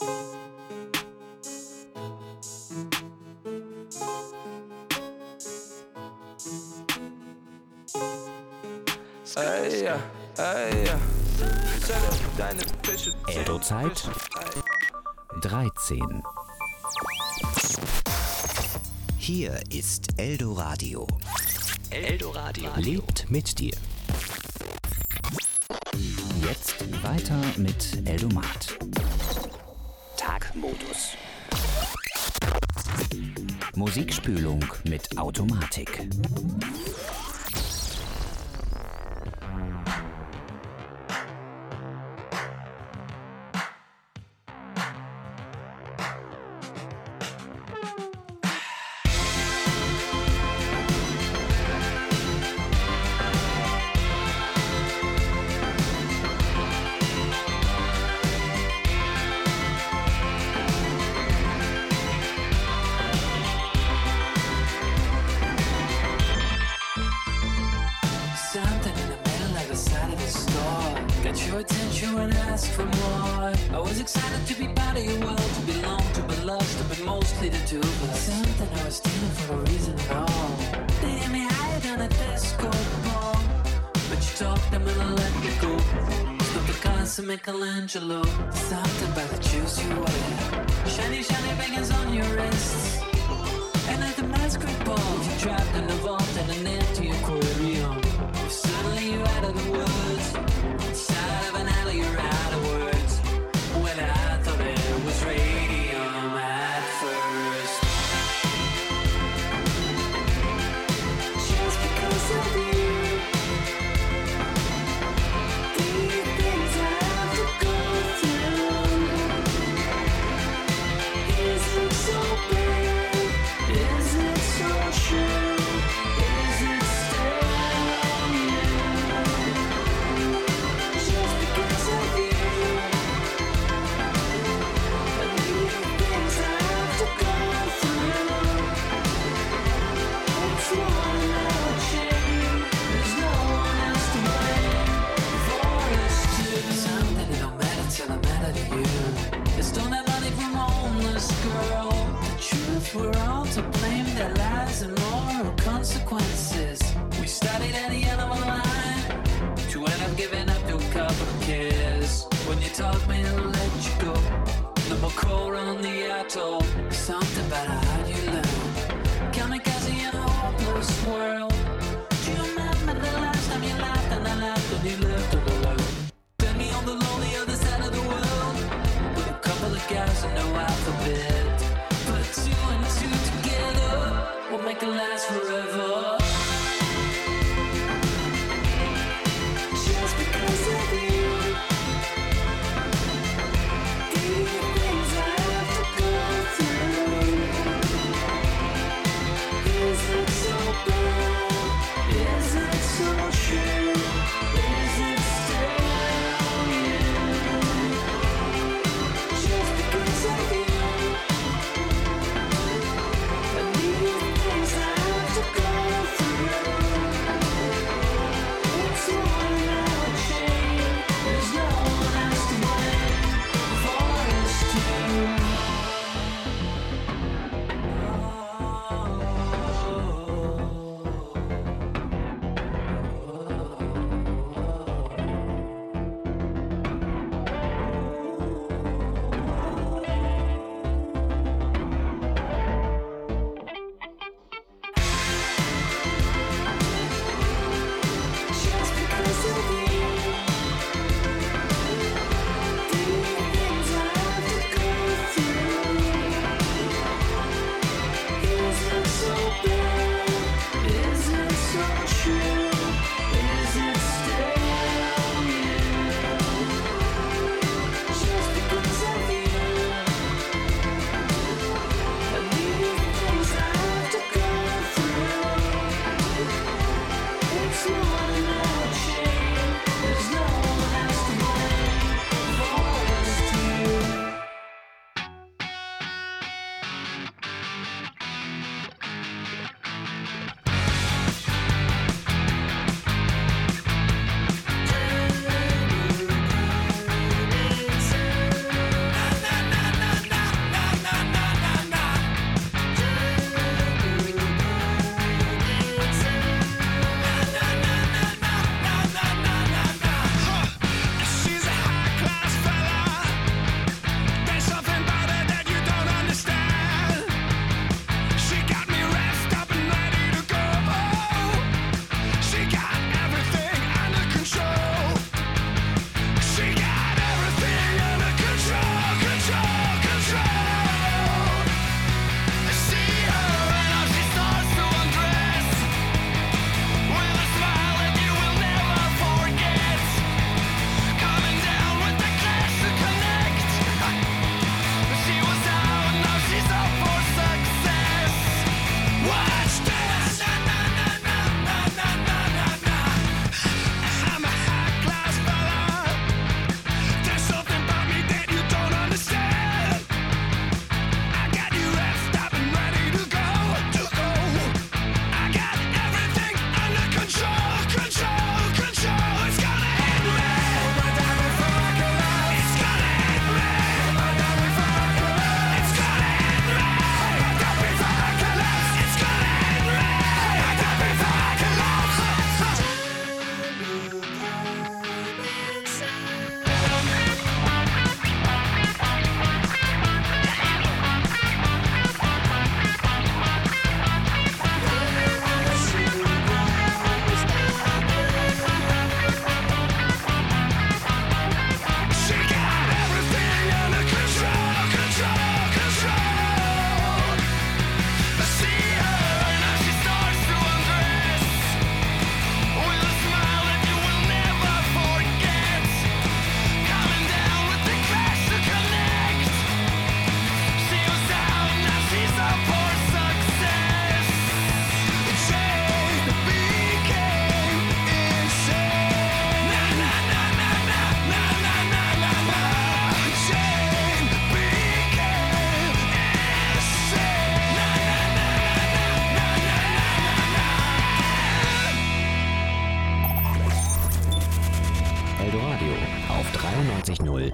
Eldo-Zeit 13. Hier ist Eldoradio. Eldoradio lebt mit dir. Jetzt weiter mit Eldomat. Tagmodus. Musikspülung mit Automatik. Michelangelo, something about the shoes you wear. Shiny, shiny bangers on your wrists. And at the masquerade ball, you're trapped in a vault in an empty aquarium. Suddenly you're out of the woods. Inside of an alley, you're out of words. Well, I thought it was radium at first. Just because of you. We're all to blame, their lives and moral consequences. We studied any animal line to end up giving up to a couple of kids. When you taught me to let you go, no more coal on the atoll. Something about how you learn. Kamikaze in a hopeless world. Do you remember the last time you laughed and I laughed and you left all alone? Put me on the lonely other side of the world with a couple of guys and no alphabet. Put two and two together, we'll make it last forever. Just because of you, the things I have to go through. Is it so bad? Is it so true? Is it still you? Just because of you. Things I have to go through.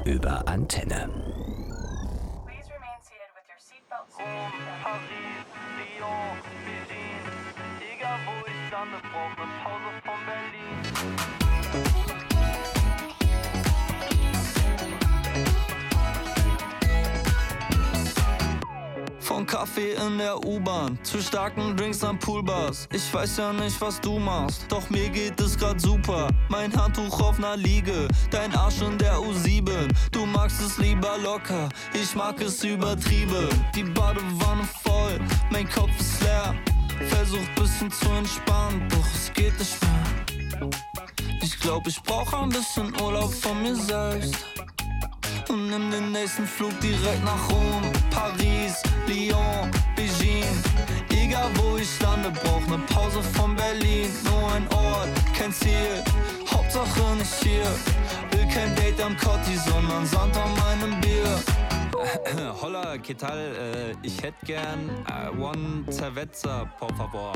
über Antenne. Please remain seated with your seatbelt Paris, Lyon, Berlin. Egal wo ich lande, brauch ne Pause von Berlin. Von Kaffee in der U-Bahn zu starken Drinks an Poolbars. Ich weiß ja nicht, was du machst, doch mir geht es grad super. Mein Handtuch auf ner Liege, dein Arsch in der U7. Du magst es lieber locker, ich mag es übertrieben. Die Badewanne voll, mein Kopf ist leer. Versuch bisschen zu entspannen, doch es geht nicht mehr. Ich glaub, ich brauch ein bisschen Urlaub von mir selbst. Und nimm den nächsten Flug direkt nach Rom, Paris, Lyon, Beijing. Egal wo ich lande, brauch ne Pause von Berlin. Nur ein Ort, kein Ziel, Hauptsache nicht hier. Will kein Date am Cotti, sondern Sand an meinem Bier. Hola, ¿qué tal? Ich hätt gern one cerveza, por favor.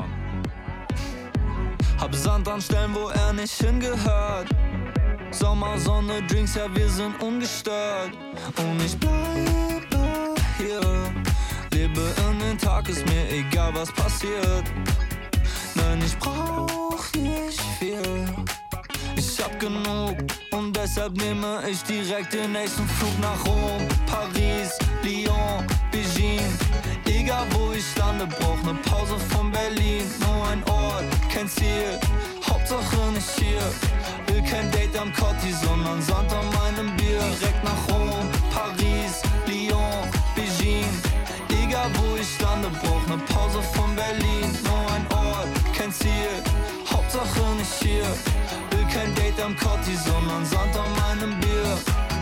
Hab Sand an Stellen, wo er nicht hingehört. Sommersonne, Drinks, ja wir sind ungestört. Und ich bleibe hier, lebe in den Tag, ist mir egal was passiert. Nein, ich brauch nicht viel, ich hab genug und deshalb nehme ich direkt den nächsten Flug nach Rom, Paris, Lyon, Beijing. Egal wo ich lande, brauch ne Pause von Berlin. Nur ein Ort, kein Ziel, Hauptsache nicht hier. Will kein Date am Cotti, sondern Sand an meinem Bier. Direkt nach Rom, Paris, Lyon, Beijing. Egal wo ich lande, brauch ne Pause von Berlin. Nur ein Ort, kein Ziel, Hauptsache nicht hier. Will kein Date am Cotti, sondern Sand an meinem Bier.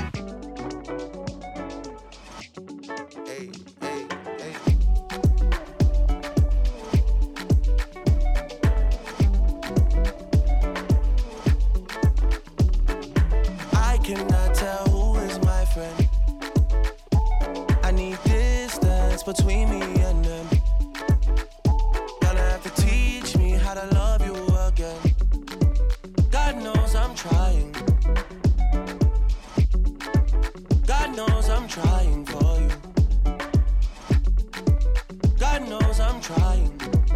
Cannot tell who is my friend. I need distance between me and them. Gonna have to teach me how to love you again. God knows I'm trying. God knows I'm trying for you. God knows I'm trying.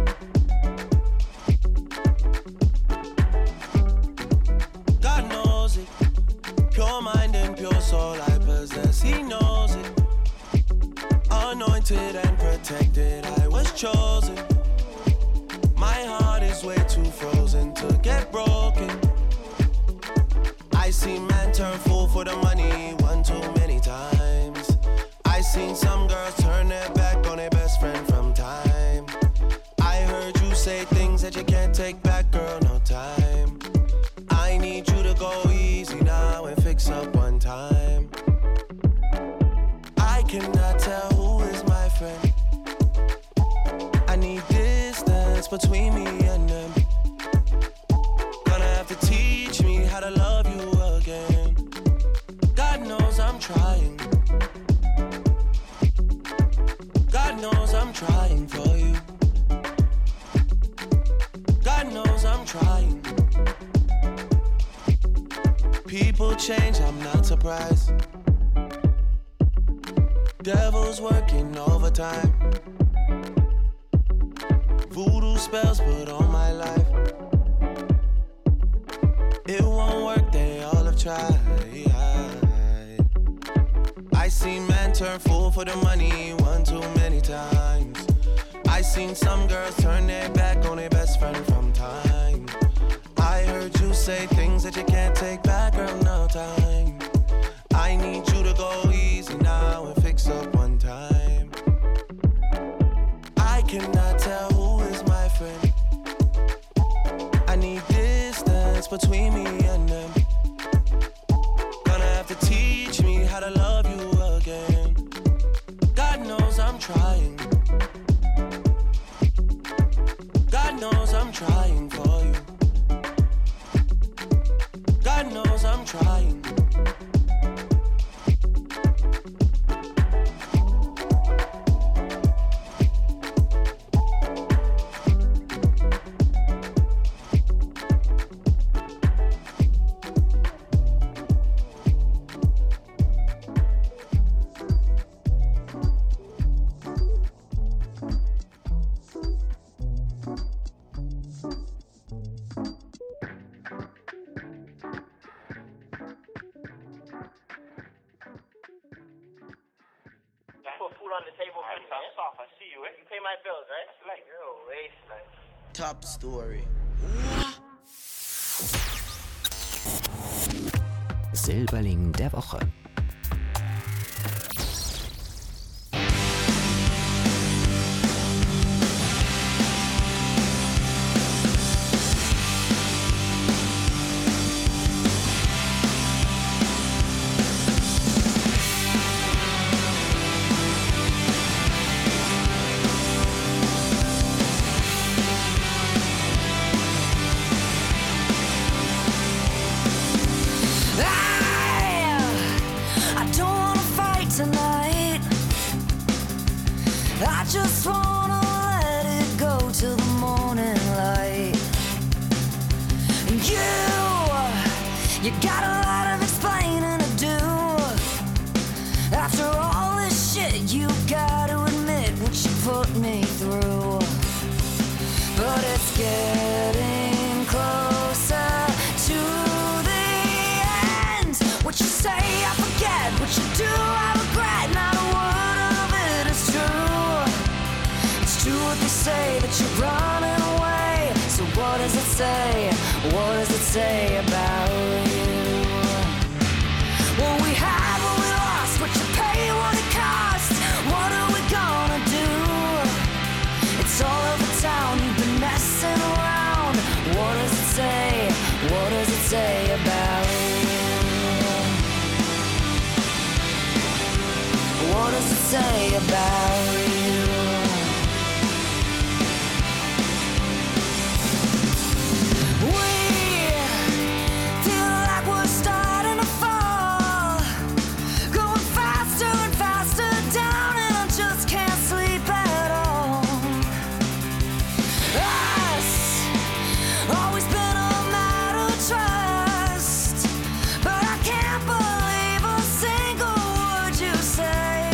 God knows it. Pure mind and pure soul I possess, he knows it. Anointed and protected, I was chosen. My heart is way too frozen to get broken. I see man turn fool for the money one too many times. I seen some girls turn their back on their best friend from time. I heard you say things that you can't take back, girl, no time. I need you to go easy now and fix up one time. I cannot tell who is my friend. I need distance between me and them. Gonna have to teach me how to love you again. God knows I'm trying. God knows I'm trying for you. God knows I'm trying. People change, I'm not surprised. Devil's working overtime. Voodoo spells put on my life. It won't work, they all have tried. I seen men turn fool for the money one too many times. I seen some girls turn their back on their best friend from time. I heard you say things that you can't take back, girl, no time. I need you to go easy now and fix up one time. I cannot tell who is my friend. I need distance between me and them. Gonna have to teach me how to love you again. God knows I'm trying. God knows I'm trying for you. God knows I'm trying. put food on the table for you, man. Soft, I see you, eh? You pay my bills, right? Like, Yo, waistline. Top story. Silberling der Woche. I just wanna let it go till the morning light. And you got a lot of explaining to do. After all this shit, you gotta admit what you put me through. But it's getting closer to the end. What you say, I forget. What you do, I regret. Not a word of it is true. It's true what they say, that you're running away. So what does it say? What does it say about you? Well, we had what we lost. What you pay, what it cost. What are we gonna do? It's all over town. You've been messing around. What does it say? What does it say about you? What does it say about you? We feel like we're starting to fall, going faster and faster down, and I just can't sleep at all. Us, always been a matter of trust, but I can't believe a single word you say.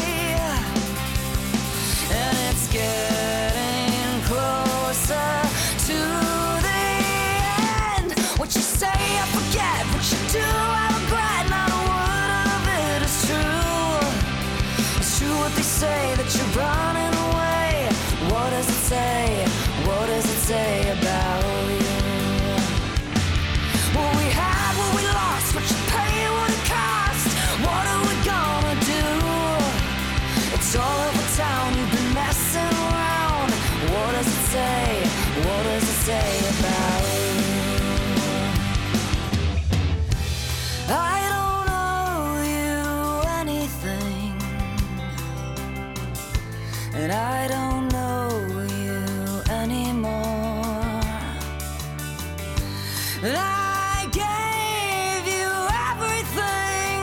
And it's getting closer to the end. What you say, I forget. What you do, I regret. Not a word of it is true. It's true what they say, that you're running away. What does it say? What does it say about you? Well, we had what we lost. What you pay, what it cost. What are we gonna do? It's all over town. You've been messing around. What does it say? What does it say about you? I don't owe you anything, and I don't know you anymore. And I gave you everything,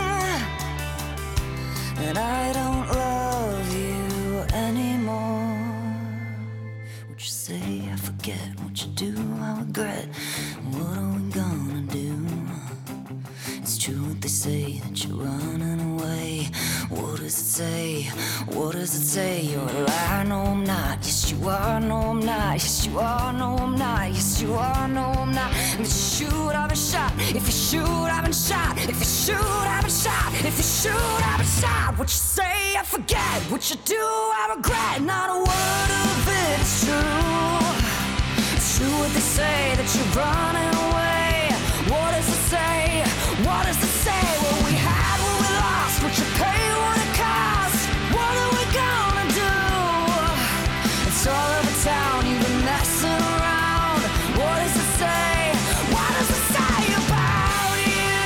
and I don't love you anymore. What you say, I forget. What you do, I regret. What are we gonna do? It's true what they say, that you're running away. What does it say? What does it say? You're a liar, no I'm not. Yes you are, no I'm not. Yes you are, no I'm not. Yes you are, no I'm not. If you shoot, I've been shot. If you shoot, I've been shot. If you shoot, I've been shot. If you shoot, I've been shot. What you say, I forget. What you do, I regret. Not a word of it is true. It's true what they say, that you're running away. What does it say? What does it say? Well, we had what we lost. What you pay, what it cost. What are we gonna do? It's all over town. You've been messing around. What does it say? What does it say about you?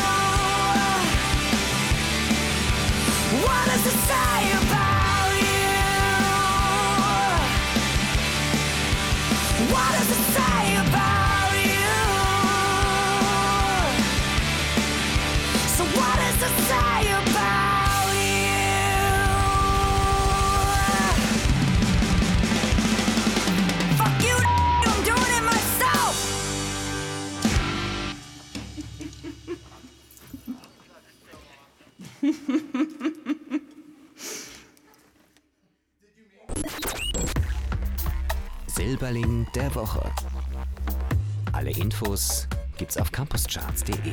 What does it say about you? What does it say about you? So what does it say about you? Fuck you, I'm doing it myself. Silberling der Woche. Alle Infos gibt's auf campuscharts.de.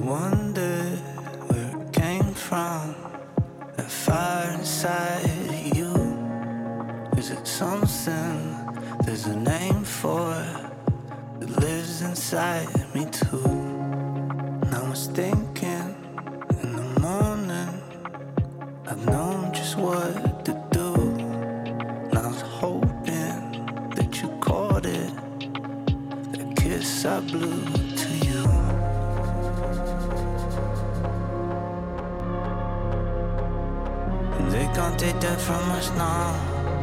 wondered where it came from. That fire inside you. Is it something there's a name for it that lives inside me too? And I was thinking in the morning I'd known just what to do. And I was hoping that you caught it, that kiss I blew to you. And they can't take that from us now.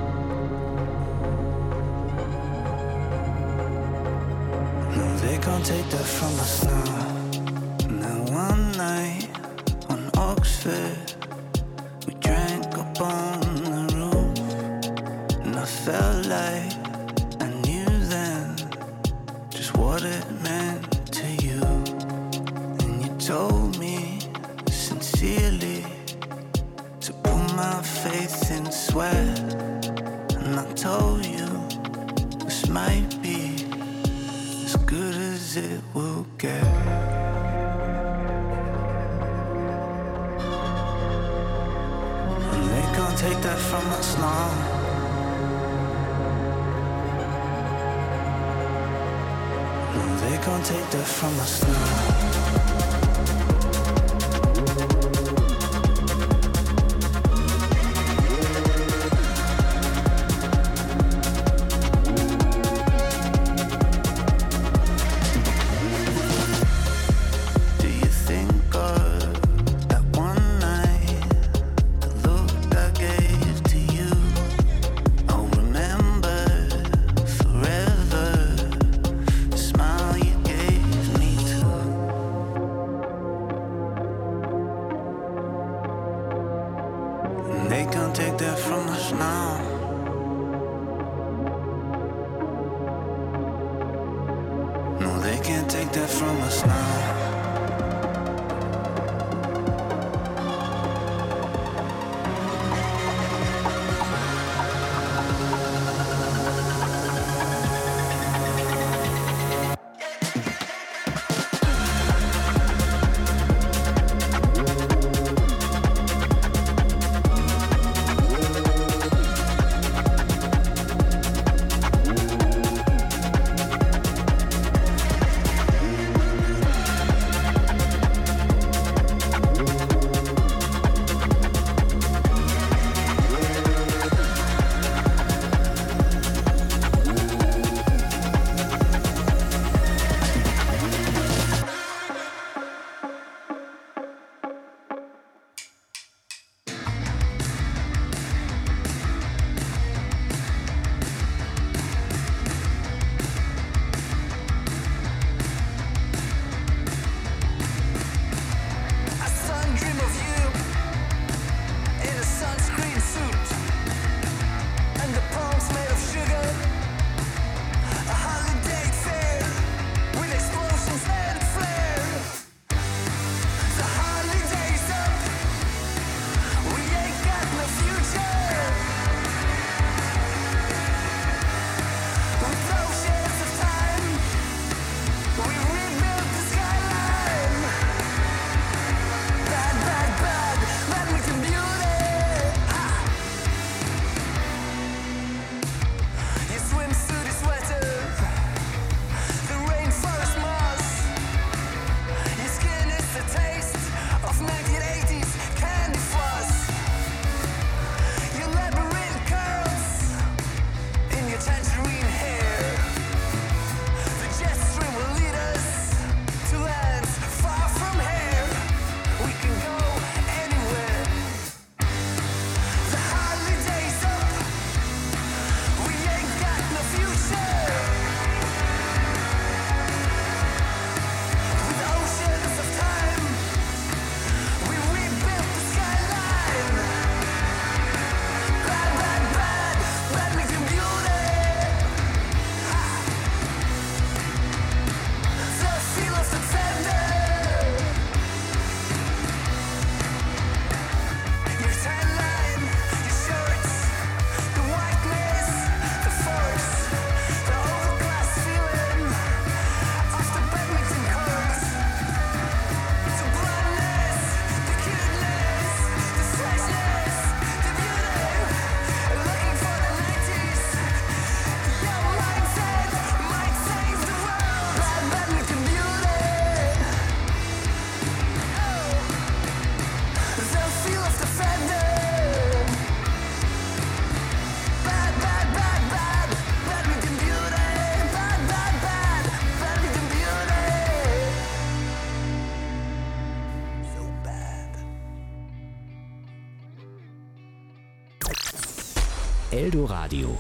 No, they can't take that from us now. Now one night on Oxford, we drank up on the roof, and I felt like I knew then just what it meant to you. And you told me sincerely to put my faith in sweat, and I told you this might be as good as it will get. Take that from us now. No, they can't take that from us now. Eldoradio.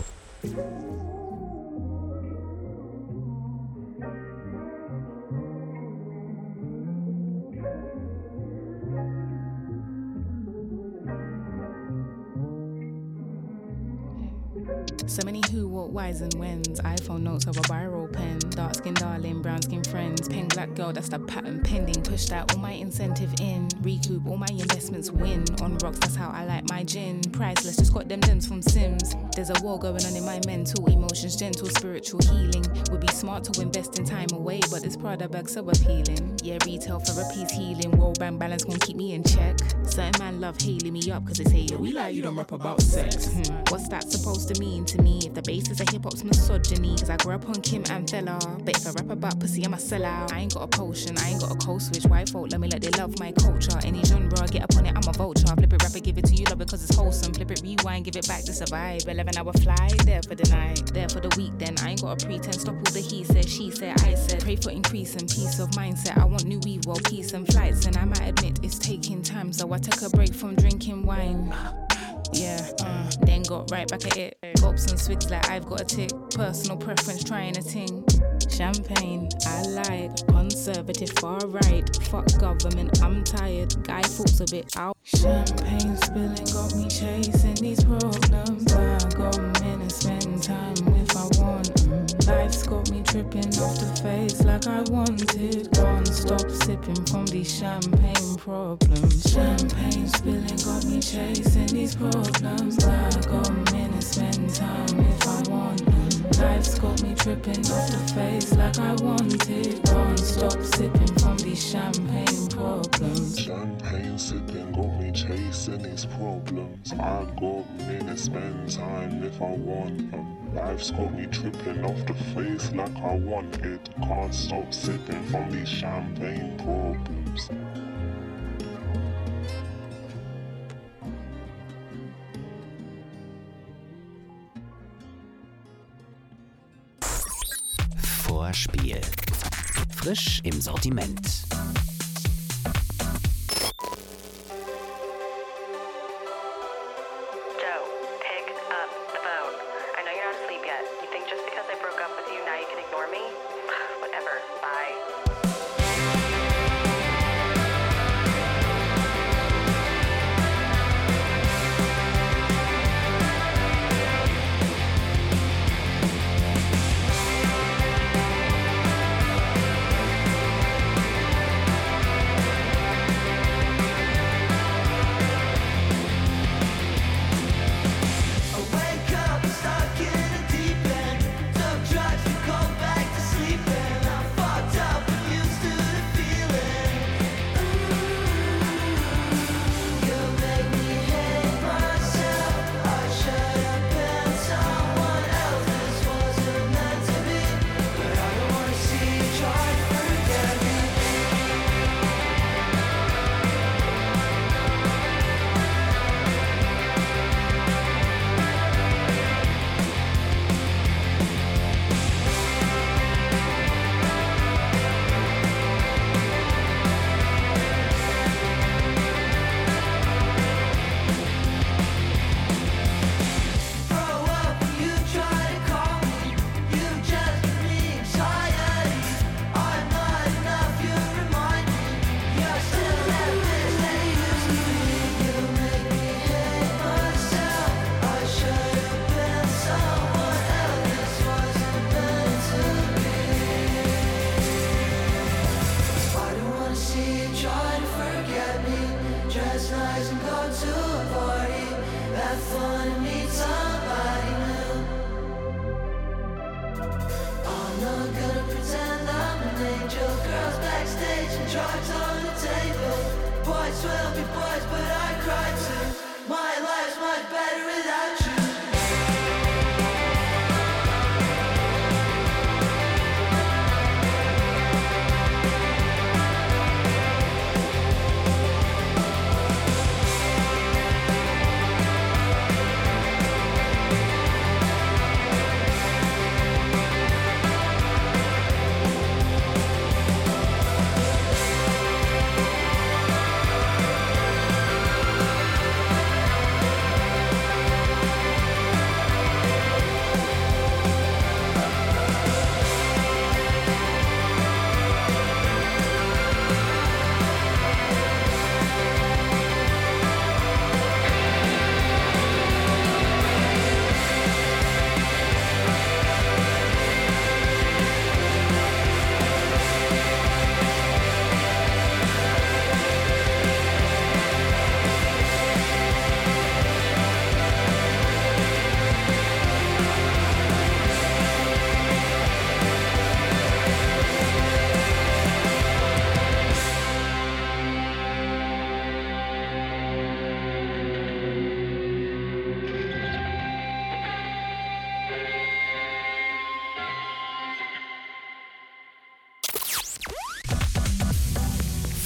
So many who, what, whys and whens. iPhone notes of a viral pen. Dark skin darling, brown skin friends. Pink black girl, that's the pattern pending. Pushed out all my incentive in. Recoup all my investments win. On rocks, that's how I like my gin. Priceless, just got them gems from Sims. There's a war going on in my mental. Emotions gentle, spiritual healing. Would be smart to invest in time away, but this Prada bag so appealing. Yeah, retail therapy's healing. World bank balance gon' keep me in check. Certain man love hailing me up cause they say, yo, we like you don't rap about sex. What's that supposed to mean to me? If the basis of hip-hop's misogyny, cause I grew up on Kim and Fella. But if I rap about pussy, I'm a sellout. I ain't got a potion, I ain't got a code switch. White folk, let me let they love my culture. Any genre, get up on it, I'm a vulture. Flip it, rap it, give it to you, love it cause it's wholesome. Flip it, rewind, give it back to survive. 11-hour flight, there for the night, there for the week then. I ain't got a pretend, stop all the he said, she said, I said. Pray for increase and peace of mindset. I want new weave, well, peace and flights. And I might admit it's taking time, so I took a break from drinking wine. Yeah, then got right back at it. Gulps and swigs like I've got a tick. Personal preference, trying a ting. Champagne, I like. Conservative, far right. Fuck government, I'm tired. Guy falls a bit out. Champagne spilling got me chasing these problems. I got minutes, spend time if I want. Life's got me tripping off the face like I wanted. Can't stop sipping from these champagne problems. Champagne spilling got me chasing these problems. I got minutes, spend time if I want. Life's got me tripping off the face like I wanted. Can't stop sipping from these champagne problems. Champagne sipping got me chasing these problems. I got minutes, spend time if I want. Life's got me tripping off the face like I want it. Can't stop sipping from these champagne problems. Vorspiel. Frisch im Sortiment. Joe, pick up the phone. I know you're not asleep yet. You think just because I broke up with you now you can ignore me? Whatever. Bye.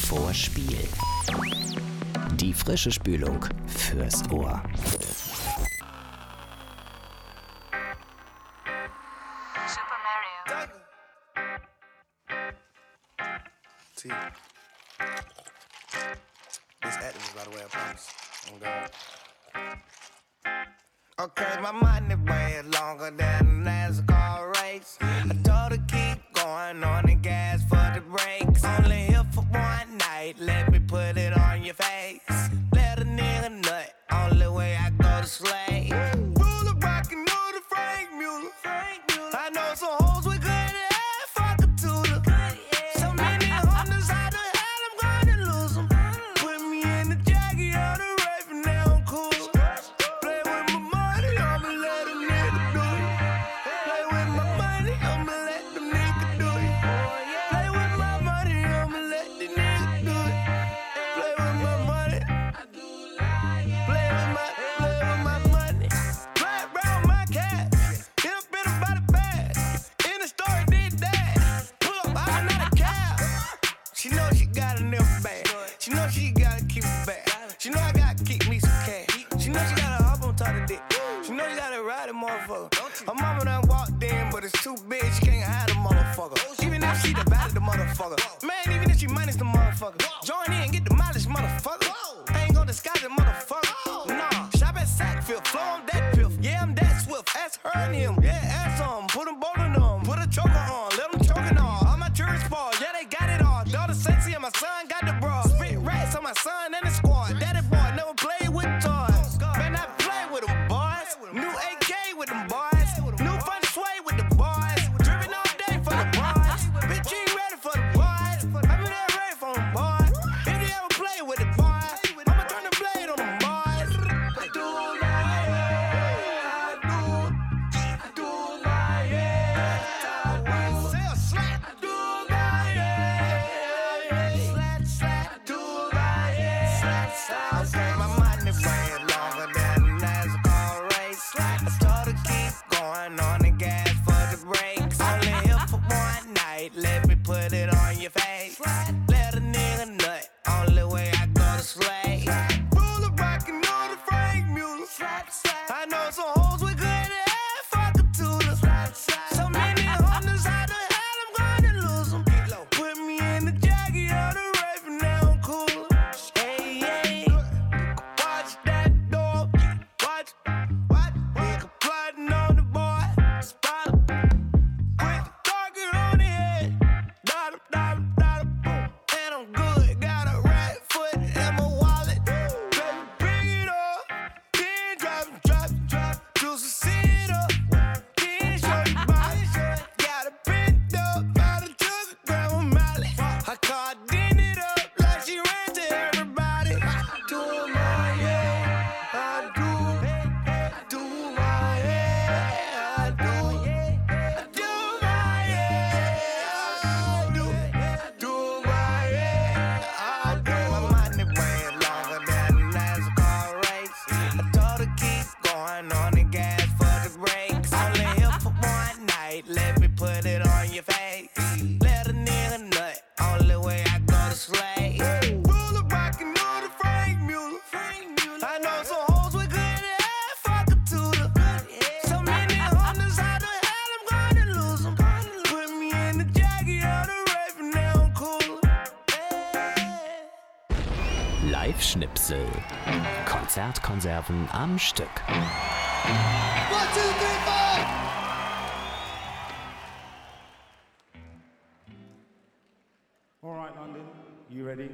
vor Spiel. Die frische Spülung fürs Ohr. Super Mario. T. This activist, by the way, I promise. Oh, God. Okay, my money way longer than a NASCAR race. I told her keep going on the gas for the brakes. Only here for one night, let me put it on your face. Let a nigga nut, only way I go to slay. Ruler rockin' on the Frank Mueller. I know some hoes with good head, fuck a tutor. So many hundreds, how the hell I'm gonna lose them? Put me in the jacket, on the rape, and now I'm cool. Play with my money, I'ma let a nigga do it. Play with my money, I'ma let the nigga do it. Play with my money, I'ma let the nigga do it. Play with my money. Play with my money. Play around my cat. Hit up in about a bag. In the store, did that. Pull up, I'm not a cab. She know she got a nigga bag. She know she gotta keep it back. She know I gotta keep me some cash. She know she gotta hop on top of dick. She know she gotta ride a motherfucker. Her mama done walked in, but it's too big, she can't hide the motherfucker. Even if she divided the motherfucker. Man, even if she minus the motherfucker. Join in, get the mileage, motherfucker. I ain't gonna disguise the motherfucker. Nah, shop at Sackfield, flow on that piff. Yeah, I'm that swift, ask her and him. Yeah, ask them, put them both on them. Put a choker on, let them choke and all. All my tourists fall, yeah, they got it all. Daughter sexy and my son got the bra. Spit rats on my son and the squad. Daddy boy never played with toys. Man, I play with them boys. New AK with them boys. New fun sway with the boys. Driven all day for the boys. Bitch, you ain't ready for the boys. I'm in there ready for them boys. If you ever play with the boys, I'ma turn the blade on them boys. I do my I do my Say a slap. I do my slap, slap. I do my slap, slap. Okay, my money way longer than a NASCAR race. I told her keep going on the gas for the brakes. Only here for one night, let me put it on your face. Let a nigga nut, only way I go to slay. Ruler rockin' on the Frank Mueller. I know some hoes with good head, fuck a tutor. So many hundreds, how the hell I'm gonna lose them? Put me in the jacket, on the rape, and now I'm cool. Hey, hey, watch that door. Watch, nigga plotting on the boy. Spot him, put the target on the head. Dot him, dot him, dot him, boom. And I'm good, got a right foot in my wallet. Baby, bring it up. Then drop it, juice a sit up. Then show you body. Got a bent up, out of sugar, grandma Molly. I carded it up like she ran to everybody. I do my yeah, I do my yeah, I do my yeah, I do my yeah. My money way longer than a NASCAR race. I told her keep going on the gas for the brakes. Only here for one night, let me put it on your face. Let a nigga nut, only way I go to slay. Ruler rockin' on the Frank Mueller. I know some hoes with good head, fuck a tutor. So many hundreds, how the hell I'm gonna lose them? Put me in the jacket, on the rape, and now I'm cool. Live-Schnipsel. Konzertkonserven am Stück. 1, 2, 3, 4. All right, London, you ready?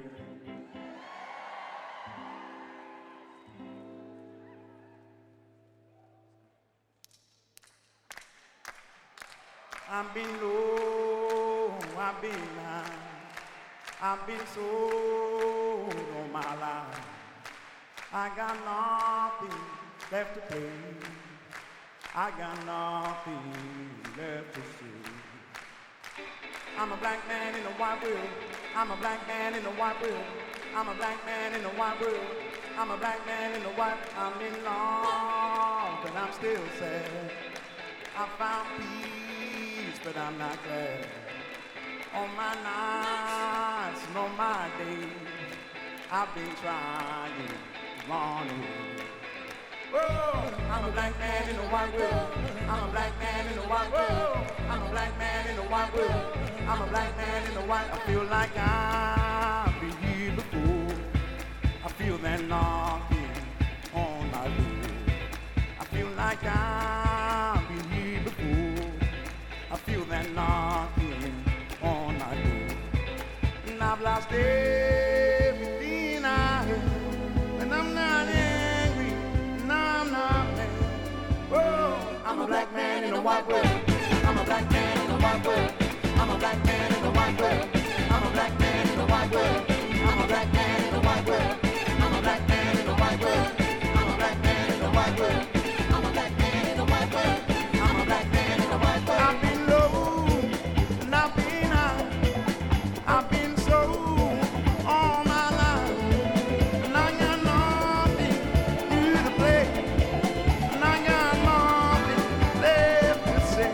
I've been low, I've been high, I've been so all my life. I got nothing left to play, I got nothing left to see. I'm a black man in a white world, I'm a black man in a white world, I'm a black man in a white world, I'm a black man in a white. I'm in love, but I'm still sad. I found peace, but I'm not glad. on my nights and on my days, I've been trying to run away. Whoa, I'm a black man in a white world. I'm a black man in a white world. I'm a black man in a white world. I'm a black man in a white. I feel like I've been here before. I feel that knocking on my door. I feel like I've been here before. I feel that knocking on my door. And I've lost everything I had, and I'm not angry, and I'm not mad. Oh, I'm a black man in a white world. I'm a black man in a white world. I'm a black man in a white world. I'm a black man in a white world. I'm a black man in a white world. I'm a black man in a white world. I'm a black man in a white world. I'm a black man in a white world. I'm a black man in a white world. I've been low and I've been high. I've been so all my life, and I got nothing new to play, and I got nothing left to say.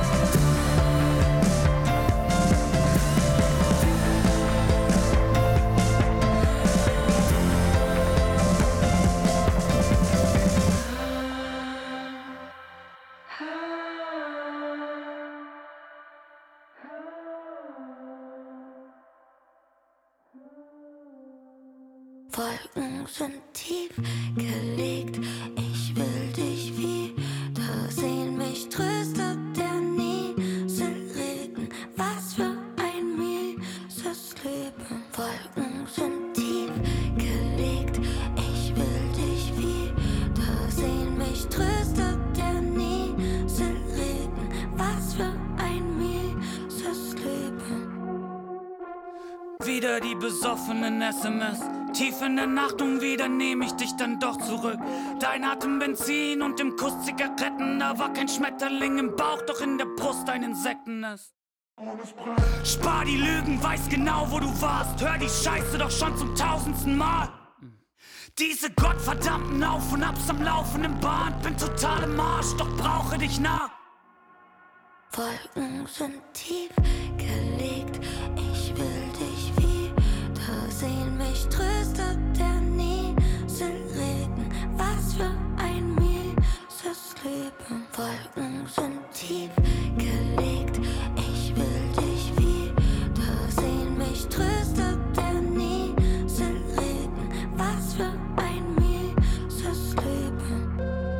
Wolken sind tief gelegt. Ich will dich wiedersehen. Mich tröstet der Nieselregen. Was für ein mieses Leben. Wolken sind tief gelegt. Ich will dich wiedersehen. Mich tröstet der Nieselregen. Was für ein mieses Leben. Wieder die besoffenen SMS. Tief in der Nacht und wieder nehm ich dich dann doch zurück. Dein Atem Benzin und im Kuss Zigaretten. Da war kein Schmetterling im Bauch, doch in der Brust ein Insektennest. Spar die Lügen, weiß genau, wo du warst. Hör die Scheiße doch schon zum 1000. Mal. Diese gottverdammten Auf und Abs am laufenden Band. Bin total im Arsch, doch brauche dich nah. Wolken sind tief gelegt. Ich will dich wiedersehen. Mich tröstet der Nieselregen. Was für ein mieses Leben. Wolken sind tief gelegt. Ich will dich wiedersehen. Mich tröstet der Nieselregen. Was für ein mieses Leben.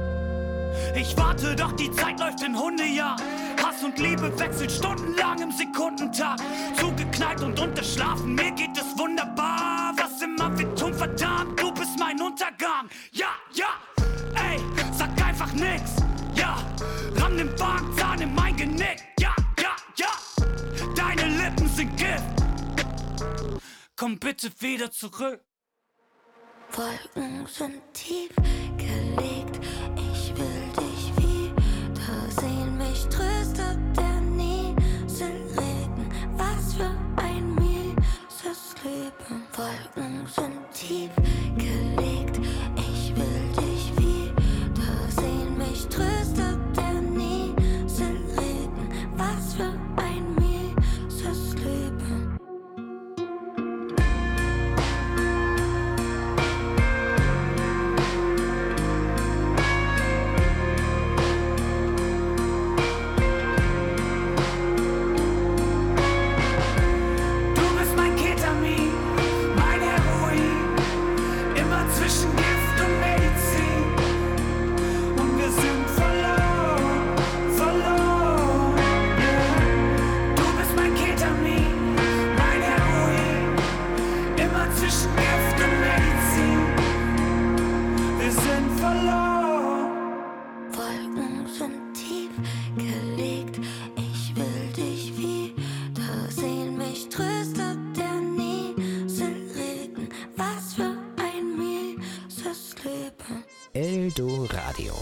Ich warte, doch die Zeit läuft in Hundejahr. Hass und Liebe wechselt stundenlang im Sekundentag. Zugeknallt und unterschlafen, mir geht es wunderbar. Was immer wir tun, verdammt, du bist mein Untergang. Ja, ja, ey, sag einfach nix. Ja, ramm den Bankzahn in mein Genick. Ja, ja, ja, deine Lippen sind Gift. Komm bitte wieder zurück. Wolken sind tief gelegt. Ich will dich wiedersehen. Mich tröstet der Nieselregen. Was für ein mieses Leben. Wolken sind tief gelegt. Ich will dich wiedersehen. Mich tröstet der Nieselregen. Was für ein mieses Leben. Wolken sind tief gelegt. Ich will dich wiedersehen. Mich tröstet der Nieselregen. Was für ein mieses Leben. Eldoradio.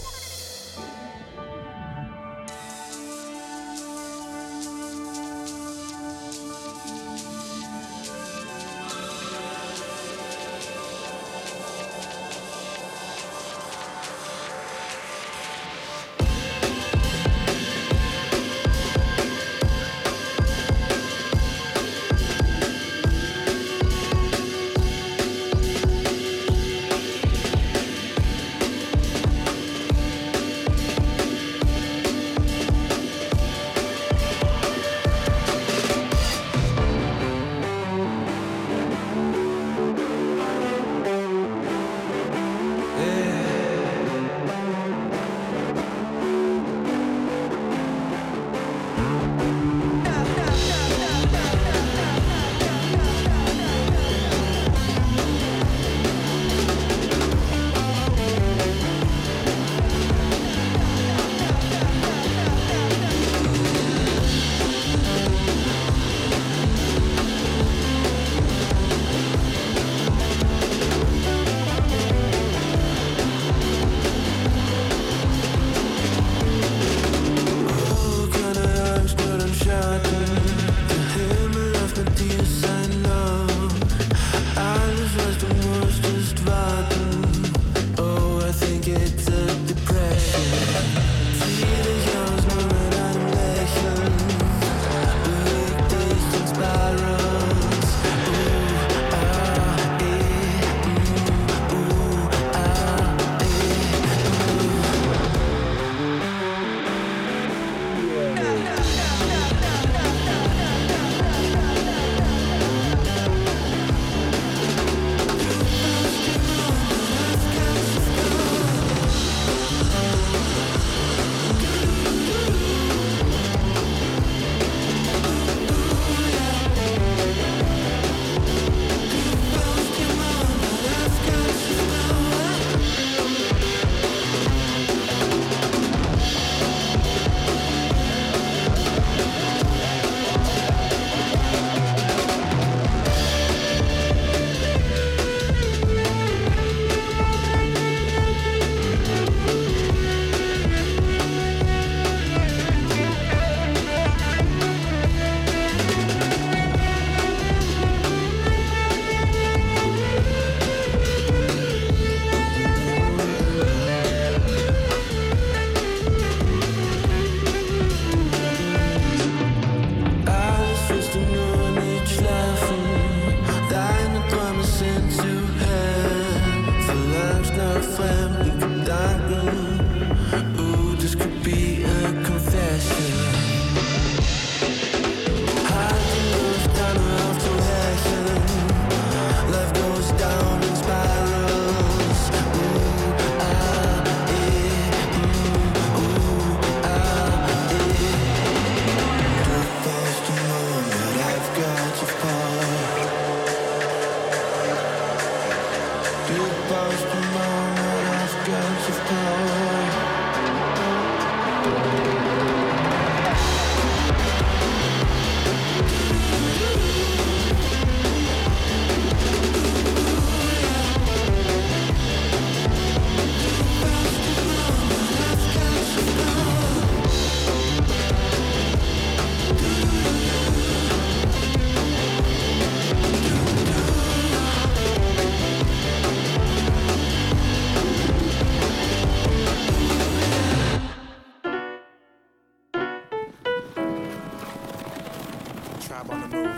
on the move.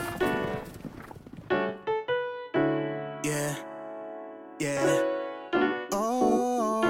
Yeah, yeah. Oh,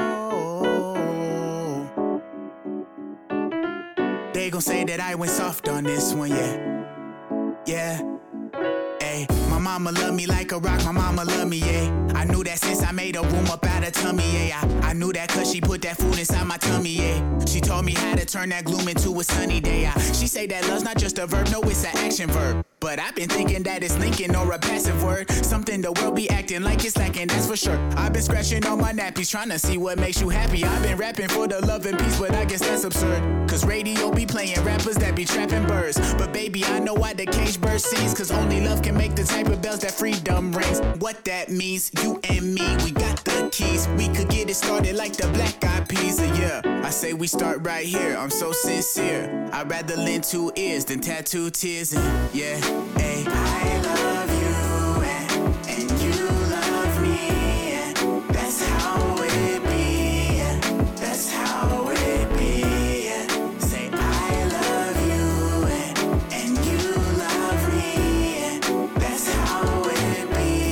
they gon' say that I went soft on this one, yeah, yeah. Ay, my mama love me like a rock, my mama love me, yeah. I knew that since I made a room up out of tummy, yeah. I knew that cause she put that food inside my tummy, yeah. She told me how to turn that gloom into a sunny day, She say that love's not just a verb, no, it's an action verb. But I've been thinking that it's linking or a passive word. Something the world be acting like it's lacking, that's for sure. I've been scratching on my nappies, trying to see what makes you happy. I've been rapping for the love and peace, but I guess that's absurd. Cause radio be playing rappers that be trapping birds. But baby, I know why the cage bird sings. Cause only love can make the type of bells that freedom rings. What that means, you and me, we got the keys. We could get it started like the Black Eyed Peas, yeah. I say we start right here, I'm so sincere. I'd rather lend 2 ears than tattoo tears, and yeah, ay. I love you, and you love me, that's how it be, that's how it be. Say I love you, and you love me, that's how it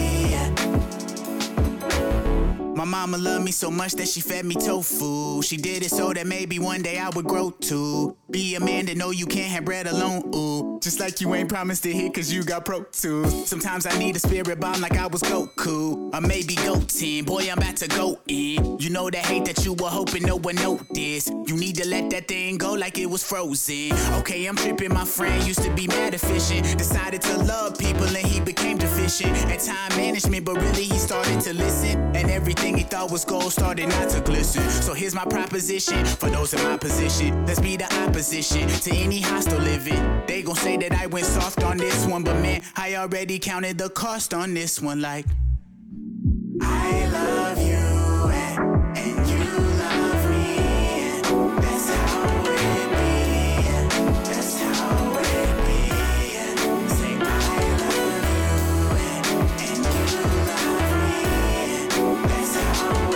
be. My mama loved me so much that she fed me tofu. She did it so that maybe one day I would grow to be a man that know you can't have bread alone, ooh. Just like you ain't promised to hit cause you got Pro Tools. Sometimes I need a spirit bomb like I was Goku. Or maybe Goten, boy I'm about to go in. You know that hate that you were hoping no one noticed. You need to let that thing go like it was frozen. Okay, I'm tripping, my friend used to be mad efficient. Decided to love people and he became deficient at time management, but really he started to listen. And everything he thought was gold started not to glisten. So here's my proposition for those in my position. Let's be the opposition to any hostile living. They gon' say that I went soft on this one, but man, I already counted the cost on this one. Like I love you, and you love me, that's how it be, that's how it be. Say I love you, and you love me, that's how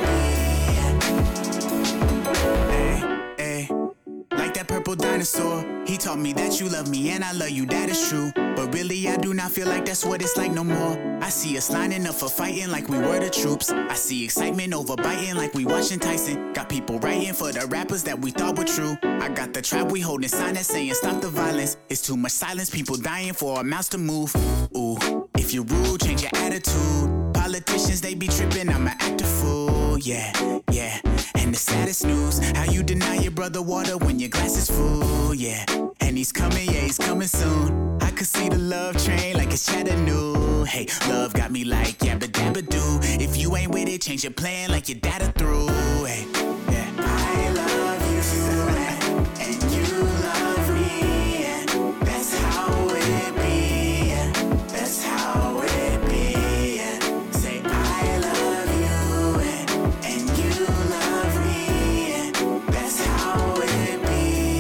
it be. Hey, hey. Like that purple dinosaur, he taught me that you love me and I love you, that is true. But really I do not feel like that's what it's like no more. I see us lining up for fighting like we were the troops. I see excitement over biting like we watching Tyson. Got people writing for the rappers that we thought were true. I got the trap we holding sign that saying stop the violence. It's too much silence, people dying for our mouths to move. Ooh, if you're rude, change your attitude. Politicians, they be tripping, I'ma act a fool, yeah, yeah. And the saddest news, how you deny your brother water when your glass is full, yeah. And he's coming, yeah, he's coming soon. I could see the love train like it's Chattanooga. Hey, love got me like yabba dabba doo. If you ain't with it, change your plan like your data through. Hey, yeah. I love you, and you love me. That's how it be. That's how it be. Say I love you, and you love me. That's how it be.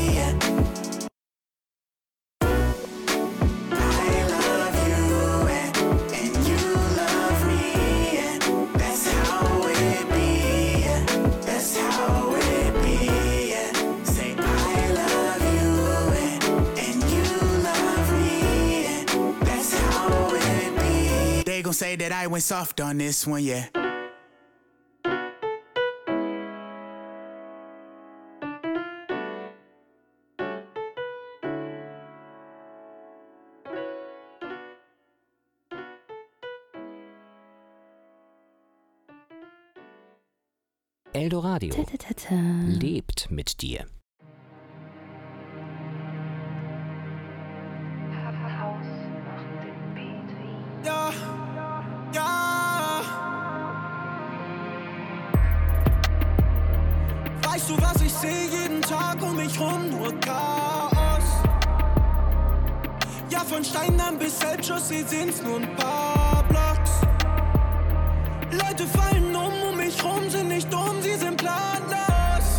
They gon' say that I went soft on this one, yeah. Eldoradio lebt mit dir. Ja, ja. Weißt du, was ich sehe jeden Tag um mich rum? Nur Chaos. Ja, von Steindamm bis Elbchaussee sind's nur ein paar Blocks. Leute fallen um mich rum, sind nicht dumm, sie sind planlos.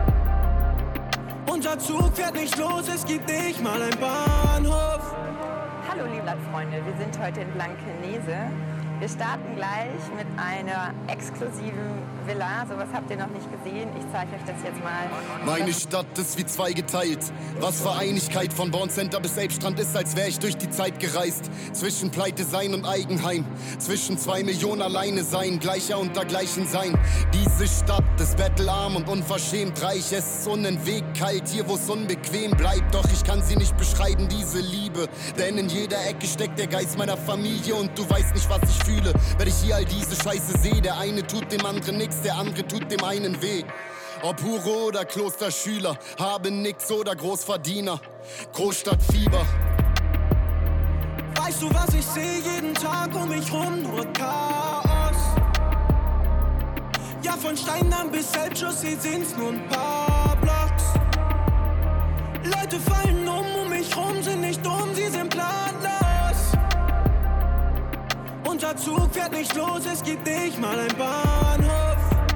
Unser Zug fährt nicht los, es gibt nicht mal einen Bahnhof. Hallo Liebland-Freunde, wir sind heute in Blankenese Wir starten gleich mit einer exklusiven Villa. Sowas habt ihr noch nicht gesehen. Ich zeige euch das jetzt mal. Meine Stadt ist wie zwei geteilt. Was für Einigkeit von Born Center bis Elbstrand ist, als wäre ich durch die Zeit gereist. Zwischen Pleite sein und Eigenheim. Zwischen 2 Millionen alleine sein. Gleicher unter Gleichen sein. Diese Stadt ist bettelarm und unverschämt reich. Es ist unentwegt kalt, hier wo's unbequem bleibt. Doch ich kann sie nicht beschreiben, diese Liebe. Denn in jeder Ecke steckt der Geist meiner Familie. Und du weißt nicht, was ich fühle, wenn ich hier all diese Scheiße sehe. Der eine tut dem anderen nix, der andere tut dem einen weh. Ob Hure oder Klosterschüler, habe nix oder Großverdiener. Großstadtfieber. Weißt du, was ich sehe jeden Tag um mich rum? Nur Chaos. Ja, von Steindamm bis Elbchaussee sind's nur ein paar Blocks. Leute fallen um mich rum, sind nicht dumm, sie sind planlos. Unser Zug fährt nicht los, es gibt nicht mal einen Bahnhof.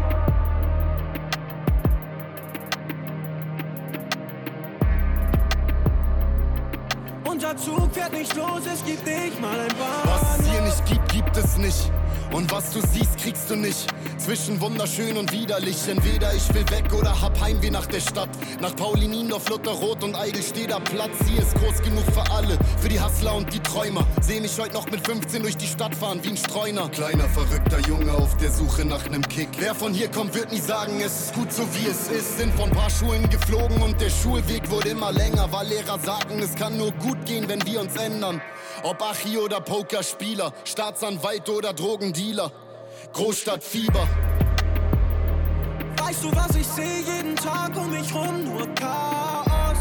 Unser Zug fährt nicht los, es gibt nicht mal ein Bahnhof. Was es hier nicht gibt, gibt es nicht. Und was du siehst, kriegst du nicht. Zwischen wunderschön und widerlich. Entweder ich will weg oder hab Heimweh nach der Stadt. Nach Paulinindorf, Lutherrot und Eidelsteder Platz. Hier ist groß genug für alle, für die Hustler und die Träumer. Seh mich heute noch mit 15 durch die Stadt fahren wie ein Streuner. Kleiner, verrückter Junge auf der Suche nach nem Kick. Wer von hier kommt, wird nie sagen, es ist gut so wie es ist. Sind von paar Schulen geflogen und der Schulweg wurde immer länger. Weil Lehrer sagen, es kann nur gut gehen, wenn wir uns ändern. Ob Achi oder Pokerspieler, Staatsanwalt oder Drogendealer. Großstadtfieber. Weißt du, was ich sehe jeden Tag um mich rum? Nur Chaos.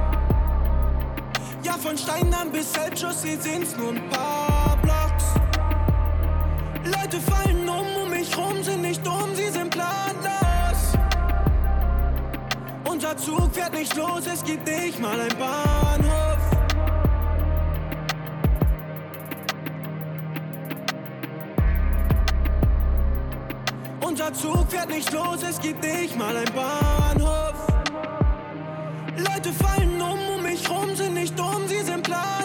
Ja, von Steindamm bis Elbchaussee sind's nur ein paar Blocks. Leute fallen um mich rum, sind nicht dumm, sie sind planlos. Unser Zug fährt nicht los, es gibt nicht mal einen Bahnhof. Unser Zug fährt nicht los, es gibt nicht mal einen Bahnhof. Leute fallen um mich rum, sind nicht dumm, sie sind planlos.